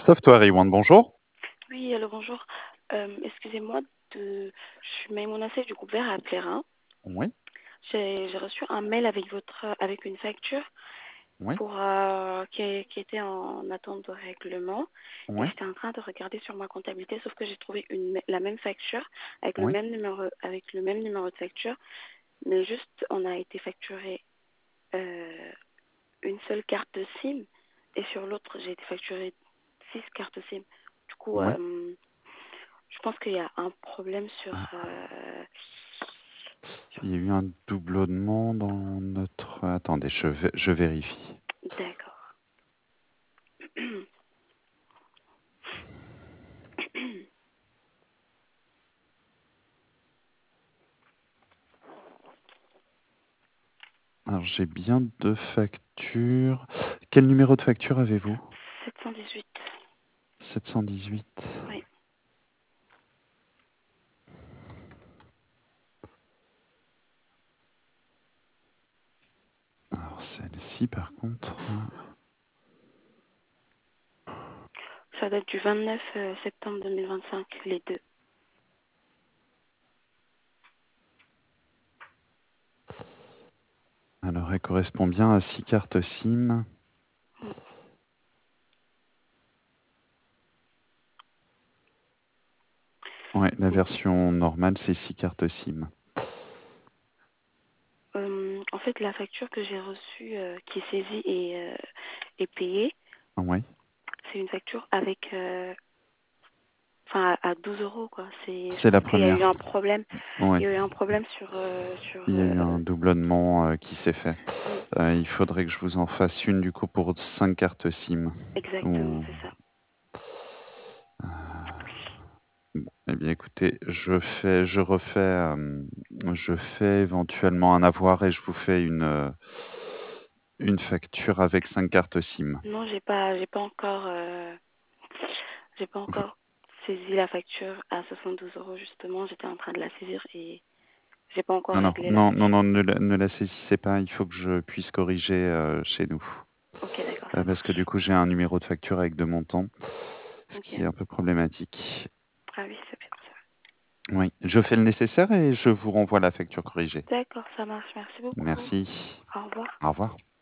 Software One, bonjour. Oui, allô, bonjour. Excusez-moi, je suis Maïmouna Sey du groupe Vert à Plérin. Oui, J'ai reçu un mail avec une facture oui, qui était en attente de règlement. Et oui, j'étais en train de regarder sur ma comptabilité, sauf que j'ai trouvé la même facture oui, avec le même numéro de facture, mais juste on a été facturé une seule carte SIM et sur l'autre j'ai été facturé 6 cartes SIM. Du coup, oui. je pense qu'il y a un problème Ah, il y a eu un doublonnement dans notre... Attendez, je vérifie. D'accord. Alors, j'ai bien deux factures. Quel numéro de facture avez-vous? 718. 718. Oui. Alors, celle-ci, par contre... Ça date du 29 septembre 2025, les deux. Alors, elle correspond bien à 6 cartes SIM. Mm. Ouais, la Mm. version normale, c'est 6 cartes SIM. En fait, la facture que j'ai reçue, qui est saisie et payée, Oui, c'est une facture avec, enfin, à 12 euros, quoi. Je c'est la pense qu'il y a eu première. un problème. Oui, Il y a eu un problème il y a eu un doublonnement qui s'est fait. mm, Il faudrait que je vous en fasse une du coup pour 5 cartes SIM. exactement, Ou... c'est ça. Bon, eh bien écoutez, je fais éventuellement un avoir et je vous fais une facture avec 5 cartes SIM. Non, j'ai pas Vous- encore saisi la facture à 72 euros, justement. J'étais en train de la saisir et j'ai pas encore Non, non, réglé la non, non, facture. non, ne la saisissez pas, il faut que je puisse corriger chez nous. Ok, d'accord, ça Parce que du marche. coup, j'ai un numéro de facture avec deux montants, ce Ok. qui est un peu problématique. Ah oui, c'est bien ça. Oui, je fais le nécessaire et je vous renvoie la facture corrigée. D'accord, ça marche. Merci beaucoup. Merci. Au revoir. Au revoir.